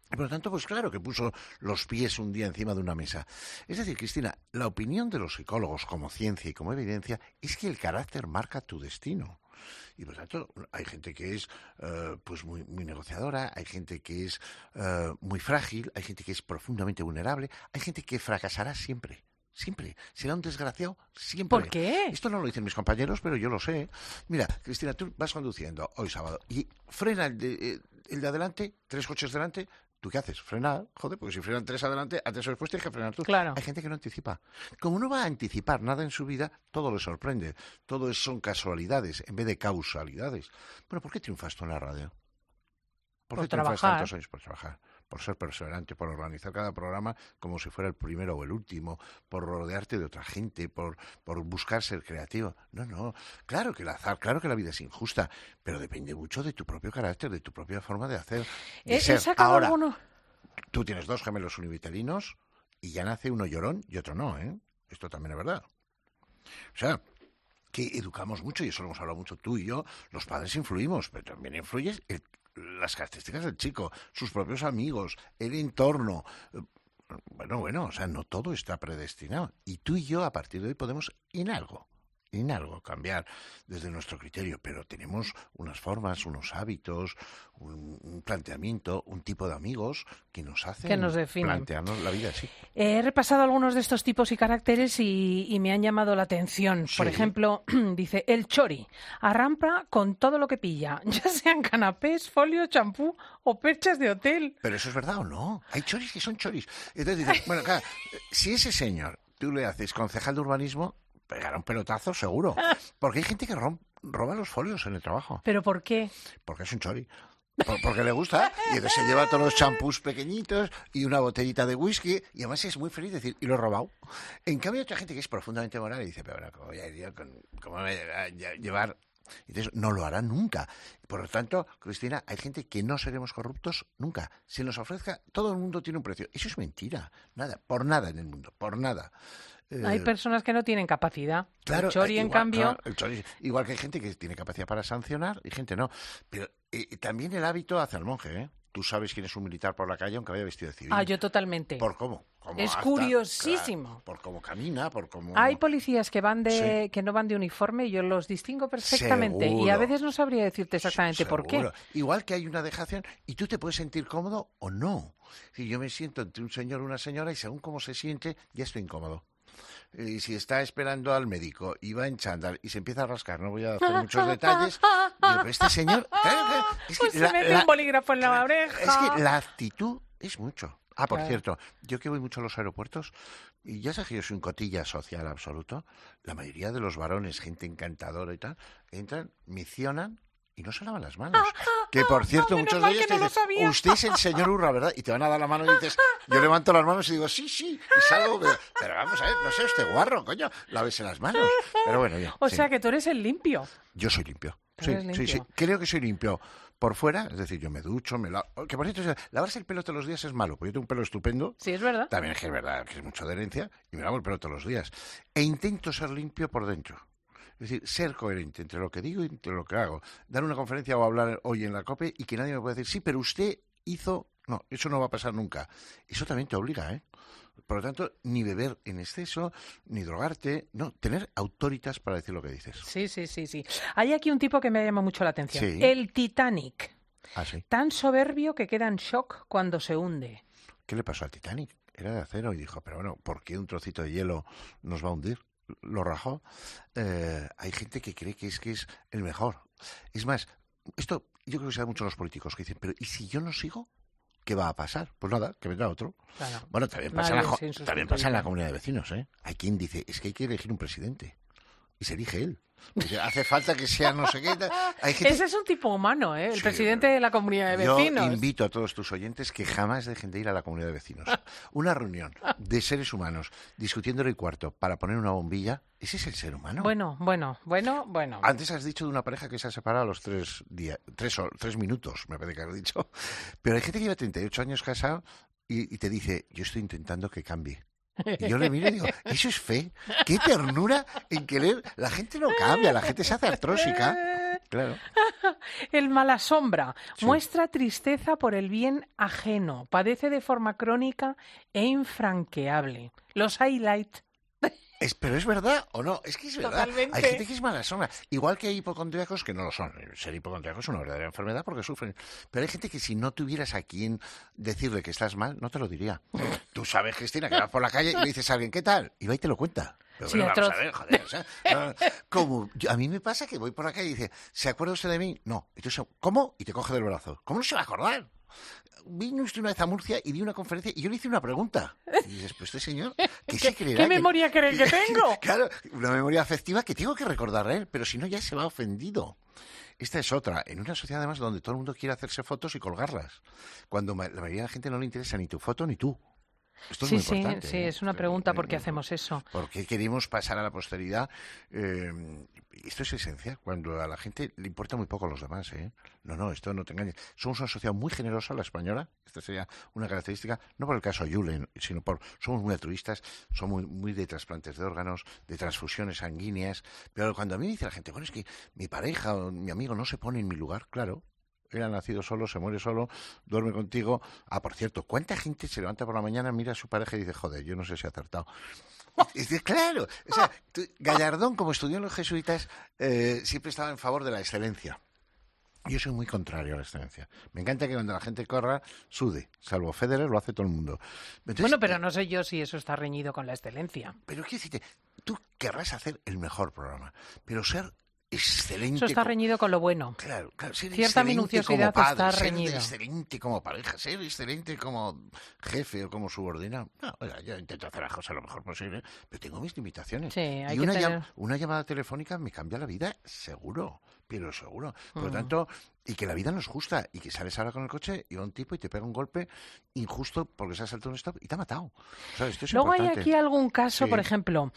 Y por lo tanto, pues claro que puso los pies un día encima de una mesa. Es decir, Cristina, la opinión de los psicólogos como ciencia y como evidencia es que el carácter marca tu destino. Y por lo tanto, hay gente que es pues muy negociadora, hay gente que es muy frágil, hay gente que es profundamente vulnerable, hay gente que fracasará siempre. Siempre. Será un desgraciado siempre. ¿Por qué? Esto no lo dicen mis compañeros, pero yo lo sé. Mira, Cristina, tú vas conduciendo hoy sábado y frena el de adelante, 3 coches delante. ¿Tú qué haces? Frenar, joder, porque si frenan 3 adelante, antes o después tienes que frenar tú. Claro. Hay gente que no anticipa. Como no va a anticipar nada en su vida, todo le sorprende. Todo son casualidades en vez de causalidades. Bueno, ¿por qué triunfas tú en la radio? ¿Por qué triunfas tantos años? Por trabajar, por ser perseverante, por organizar cada programa como si fuera el primero o el último, por rodearte de otra gente, por buscar ser creativo. No, claro que el azar, claro que la vida es injusta, pero depende mucho de tu propio carácter, de tu propia forma de hacer. De ser. Ahora, tú tienes 2 gemelos univitelinos y ya nace uno llorón y otro no, ¿eh? Esto también es verdad. O sea, que educamos mucho, y eso lo hemos hablado mucho tú y yo, los padres influimos, pero también influyes las características del chico, sus propios amigos, el entorno. Bueno, o sea, no todo está predestinado. Y tú y yo, a partir de hoy, podemos en algo cambiar desde nuestro criterio, pero tenemos unas formas, unos hábitos, un planteamiento, un tipo de amigos que nos hacen plantearnos la vida así. He repasado algunos de estos tipos y caracteres y me han llamado la atención. Sí. Por ejemplo, dice, el chori arrampa con todo lo que pilla, ya sean canapés, folio, champú o perchas de hotel. ¿Pero eso es verdad o no? Hay choris que son choris. Entonces dices, bueno, claro, si ese señor tú le haces concejal de urbanismo, pegará un pelotazo seguro. Porque hay gente que roba los folios en el trabajo. ¿Pero por qué? Porque es un chori. Porque le gusta, y entonces se lleva todos los champús pequeñitos y una botellita de whisky, y además es muy feliz de decir, y lo he robado. En cambio hay otra gente que es profundamente moral y dice, pero ¿cómo voy a ir yo cómo me voy a llevar? Entonces no lo hará nunca. Por lo tanto, Cristina, hay gente que no seremos corruptos nunca. Se nos ofrezca, todo el mundo tiene un precio. Eso es mentira. Nada, por nada en el mundo, por nada. Hay personas que no tienen capacidad. Claro, el chori, en cambio... Claro, el chori, igual que hay gente que tiene capacidad para sancionar y gente no. Pero también el hábito hace al monje, ¿eh? Tú sabes quién es un militar por la calle aunque vaya vestido de civil. Ah, yo totalmente. ¿Por cómo? Es curiosísimo. Claro, por cómo camina, por cómo... Hay policías que que no van de uniforme y yo los distingo perfectamente. Seguro. Y a veces no sabría decirte exactamente por qué. Igual que hay una dejación y tú te puedes sentir cómodo o no. Si yo me siento entre un señor o una señora y según cómo se siente, ya estoy incómodo. Y si está esperando al médico y va en chándal y se empieza a rascar, no voy a hacer muchos detalles, pero este señor... Claro, es que se mete un bolígrafo en la oreja. Es que la actitud es mucho. Ah, por cierto, yo que voy mucho a los aeropuertos, y ya sabes que yo soy un cotilla social absoluto, la mayoría de los varones, gente encantadora y tal, entran, misionan y no se lavan las manos. Que por cierto, muchos de ellos te dicen, usted es el señor Urra, ¿verdad? Y te van a dar la mano y dices, yo levanto las manos y digo, sí, y salgo, pero vamos a ver, no sé, usted guarro, coño, lávese las manos. Pero bueno, yo. O sea que tú eres el limpio. Yo soy limpio. Sí, creo que soy limpio. Por fuera, es decir, yo me ducho, me lavo... Que por cierto, lavarse el pelo todos los días es malo, porque yo tengo un pelo estupendo. Sí, es verdad. También es que es verdad, que es mucho de herencia, y me lavo el pelo todos los días. E intento ser limpio por dentro. Es decir, ser coherente entre lo que digo y entre lo que hago. Dar una conferencia o hablar hoy en la COPE y que nadie me pueda decir, sí, pero usted hizo... No, eso no va a pasar nunca. Eso también te obliga, ¿eh? Por lo tanto, ni beber en exceso, ni drogarte, no, tener autoritas para decir lo que dices. Sí. Hay aquí un tipo que me llama mucho la atención. Sí. El Titanic. Ah, sí. Tan soberbio que queda en shock cuando se hunde. ¿Qué le pasó al Titanic? Era de acero y dijo, pero bueno, ¿por qué un trocito de hielo nos va a hundir? Lo rajó. Hay gente que cree que es el mejor. Es más, esto yo creo que se da mucho a los políticos que dicen, pero ¿y si yo no sigo? ¿Qué va a pasar? Pues nada, que vendrá otro. Claro. Bueno, también pasa en la comunidad de vecinos, ¿eh? Hay quien dice, es que hay que elegir un presidente. Y se elige él. Porque hace falta que sea no sé qué. Hay gente... Ese es un tipo humano, ¿eh? El presidente de la comunidad de vecinos. Yo invito a todos tus oyentes que jamás dejen de ir a la comunidad de vecinos. Una reunión de seres humanos discutiendo en el cuarto para poner una bombilla, ese es el ser humano. Bueno. Antes has dicho de una pareja que se ha separado a los 3 minutos, me parece que has dicho. Pero hay gente que lleva 38 años casado y te dice, yo estoy intentando que cambie. Y yo le miro y digo, eso es fe. Qué ternura en querer. La gente no cambia, la gente se hace artrósica. Claro. El malasombra muestra tristeza por el bien ajeno, padece de forma crónica e infranqueable. Los highlights. Pero es verdad o no, es que es verdad. Totalmente. Hay gente que es malasombra. Igual que hay hipocondríacos que no lo son. Ser hipocondríaco es una verdadera enfermedad porque sufren. Pero hay gente que si no tuvieras a quien decirle que estás mal, no te lo diría. Tú sabes, Cristina, que vas por la calle y le dices a alguien, ¿qué tal? Y va y te lo cuenta. Pero Sí, bueno, vamos a ver, joder, o sea, a mí me pasa que voy por la calle y dice, ¿se acuerda usted de mí? No. Entonces, ¿cómo? Y te coge del brazo. ¿Cómo no se va a acordar? Vino usted una vez a Murcia y di una conferencia y yo le hice una pregunta. Y dices, pues este señor, ¿qué se creerá? ¿Qué memoria cree que tengo? Claro, una memoria afectiva que tengo que recordar a él, pero si no ya se va ofendido. Esta es otra, en una sociedad además donde todo el mundo quiere hacerse fotos y colgarlas, cuando la mayoría de la gente no le interesa ni tu foto ni tú. Esto es muy importante. Sí, es una pregunta por qué hacemos eso. ¿Por qué queremos pasar a la posteridad? Esto es esencial, cuando a la gente le importa muy poco a los demás. No, esto no te engañes. Somos una sociedad muy generosa, la española. Esta sería una característica, no por el caso Julen, sino somos muy altruistas, somos muy de trasplantes de órganos, de transfusiones sanguíneas. Pero cuando a mí me dice la gente, bueno, es que mi pareja o mi amigo no se pone en mi lugar, claro. Él ha nacido solo, se muere solo, duerme contigo. Ah, por cierto, ¿cuánta gente se levanta por la mañana, mira a su pareja y dice, joder, yo no sé si he acertado? Y dice, claro, o sea, Gallardón, como estudió en los jesuitas, siempre estaba en favor de la excelencia. Yo soy muy contrario a la excelencia. Me encanta que cuando la gente corra, sude. Salvo Federer, lo hace todo el mundo. Entonces, bueno, pero no sé yo si eso está reñido con la excelencia. Pero quiero decirte, tú querrás hacer el mejor programa, pero ser excelente. Eso está reñido con lo bueno. Claro, ser cierta minuciosidad como padre, está reñido. Ser excelente como pareja, ser excelente como jefe o como subordinado. No, oiga, yo intento hacer las cosas lo mejor posible, pero tengo mis limitaciones. Sí, hay y que una llamada telefónica me cambia la vida, seguro, pero seguro. Por lo tanto, y que la vida no es justa, y que sales ahora con el coche y va un tipo y te pega un golpe injusto porque se ha saltado un stop y te ha matado. O sea, esto es Luego importante. hay aquí algún caso, Sí. por ejemplo,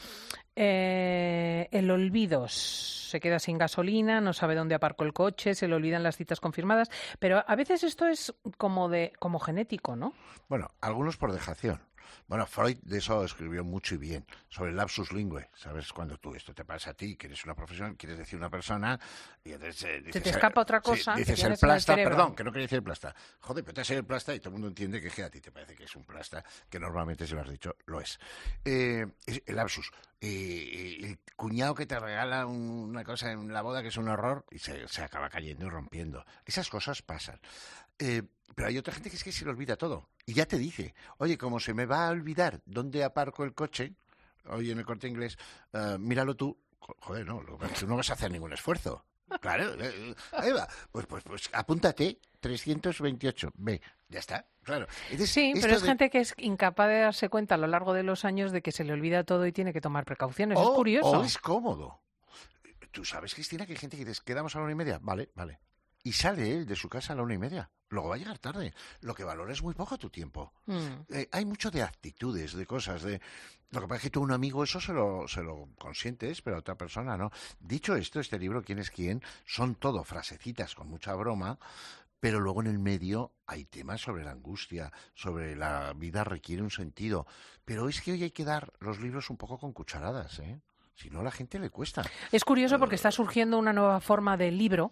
el olvidos. Se queda sin gasolina, no sabe dónde aparcó el coche, se le olvidan las citas confirmadas, pero a veces esto es como genético, ¿no? Bueno, algunos por dejación. Bueno, Freud de eso escribió mucho y bien, sobre el lapsus lingue. ¿Sabes? Cuando esto te pasa a ti, que eres una profesión, quieres decir una persona, y entonces dices, se te escapa otra cosa. Sí, dices el plasta, perdón, que no quería decir el plasta. Joder, pero te has dicho el plasta y todo el mundo entiende que a ti te parece que es un plasta, que normalmente, si lo has dicho, lo es. El lapsus. El cuñado que te regala una cosa en la boda que es un horror y se acaba cayendo y rompiendo. Esas cosas pasan. Pero hay otra gente que es que se le olvida todo. Y ya te dice, oye, como se me va a olvidar dónde aparco el coche, oye, en el Corte Inglés, míralo tú. Joder, no, tú no vas a hacer ningún esfuerzo. Claro, ahí va. Pues apúntate, 328, B, ya está, claro. Entonces, sí, pero es gente que es incapaz de darse cuenta a lo largo de los años de que se le olvida todo y tiene que tomar precauciones. Es curioso. O es cómodo. Tú sabes, Cristina, que hay gente que dice, quedamos a la 1:30, vale. Y sale él de su casa a la 1:30. Luego va a llegar tarde. Lo que valora es muy poco tu tiempo. Hay mucho de actitudes, de cosas, de... Lo que pasa es que tú a un amigo eso se lo consientes, pero a otra persona no. Dicho esto, este libro, ¿Quién es quién?, son todo frasecitas con mucha broma, pero luego en el medio hay temas sobre la angustia, sobre la vida requiere un sentido. Pero es que hoy hay que dar los libros un poco con cucharadas, ¿eh? Si no, a la gente le cuesta. Es curioso porque está surgiendo una nueva forma de libro.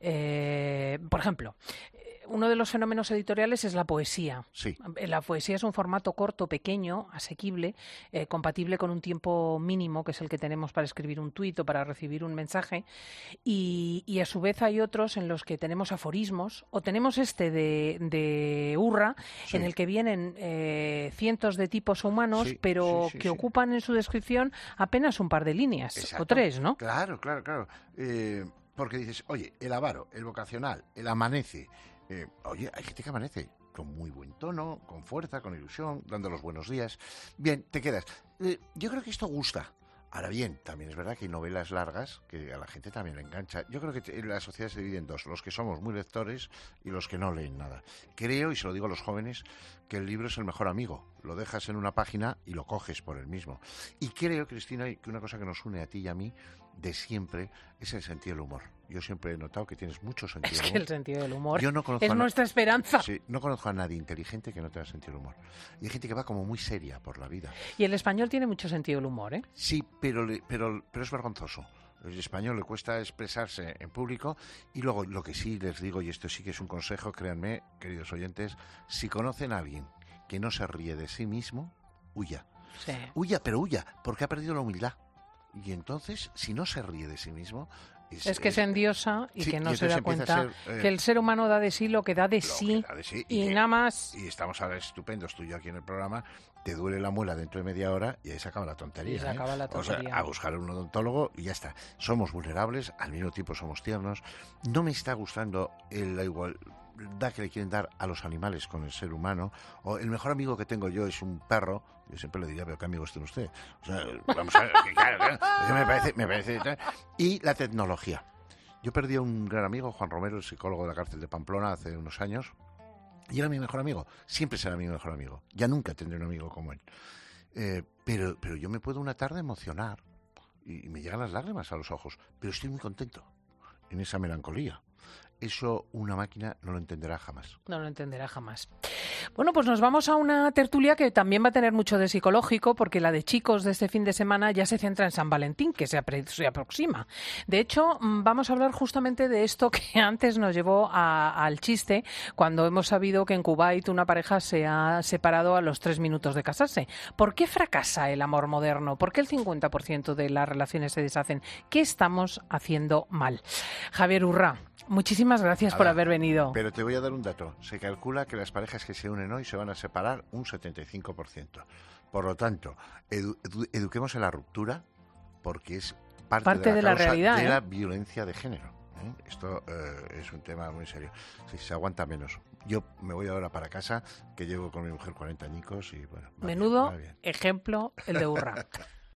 Por ejemplo, uno de los fenómenos editoriales es la poesía. Sí. La poesía es un formato corto, pequeño, asequible, compatible con un tiempo mínimo, que es el que tenemos para escribir un tuit o para recibir un mensaje. Y a su vez hay otros en los que tenemos aforismos, o tenemos de Urra, Sí. en el que vienen cientos de tipos humanos, Sí, pero sí, que sí. ocupan en su descripción apenas un par de líneas, Exacto. o tres, ¿no? Claro. Porque dices, oye, el avaro, el vocacional, el amanece. Oye, hay gente que amanece con muy buen tono, con fuerza, con ilusión, dando los buenos días. Bien, te quedas. Yo creo que esto gusta. Ahora bien, también es verdad que hay novelas largas que a la gente también le engancha. Yo creo que la sociedad se divide en dos, los que somos muy lectores y los que no leen nada. Creo, y se lo digo a los jóvenes, que el libro es el mejor amigo. lo dejas en una página y lo coges por el mismo. Y creo, Cristina, que una cosa que nos une a ti y a mí de siempre es el sentido del humor. Yo siempre he notado que tienes mucho sentido del humor. Es que el sentido del humor es nuestra esperanza. Sí, no conozco a nadie inteligente que no tenga sentido del humor. Y hay gente que va como muy seria por la vida. Y el español tiene mucho sentido del humor, ¿eh? Sí, pero es vergonzoso. El español le cuesta expresarse en público y luego lo que sí les digo, y esto sí que es un consejo, créanme, queridos oyentes, si conocen a alguien que no se ríe de sí mismo, huya. Sí. Huya, porque ha perdido la humildad. Y entonces, si no se ríe de sí mismo... Es que se endiosa y que no se da cuenta que el ser humano da de sí lo que da de sí y nada más. Y estamos ahora estupendos tú y yo aquí en el programa, te duele la muela dentro de media hora y ahí se acaba la tontería. Y se acaba la tontería. O sea, a buscar un odontólogo y ya está. Somos vulnerables, al mismo tiempo somos tiernos. No me está gustando la igualdad que le quieren dar a los animales con el ser humano. O el mejor amigo que tengo yo es un perro. Yo siempre le diría, pero ¿qué amigo es usted? O sea, vamos a ver, claro, me parece... Y la tecnología. Yo perdí a un gran amigo, Juan Romero, el psicólogo de la cárcel de Pamplona, hace unos años. Y era mi mejor amigo. Siempre será mi mejor amigo. Ya nunca tendré un amigo como él. Pero yo me puedo una tarde emocionar y me llegan las lágrimas a los ojos. Pero estoy muy contento en esa melancolía. Eso una máquina no lo entenderá jamás. No lo entenderá jamás. Bueno, pues nos vamos a una tertulia que también va a tener mucho de psicológico, porque la de chicos de este fin de semana ya se centra en San Valentín, que se aproxima. De hecho, vamos a hablar justamente de esto que antes nos llevó al chiste, cuando hemos sabido que en Kuwait una pareja se ha separado a los 3 minutos de casarse. ¿Por qué fracasa el amor moderno? ¿Por qué el 50% de las relaciones se deshacen? ¿Qué estamos haciendo mal? Javier Urra, muchísimas gracias por haber venido. Pero te voy a dar un dato. Se calcula que las parejas que se unen hoy se van a separar un 75%. Por lo tanto, eduquemos en la ruptura porque es parte de la realidad de la violencia de género. Esto es un tema muy serio. Si se aguanta menos. Yo me voy ahora para casa, que llevo con mi mujer 40 añicos y bueno. Menudo ejemplo el de Urra.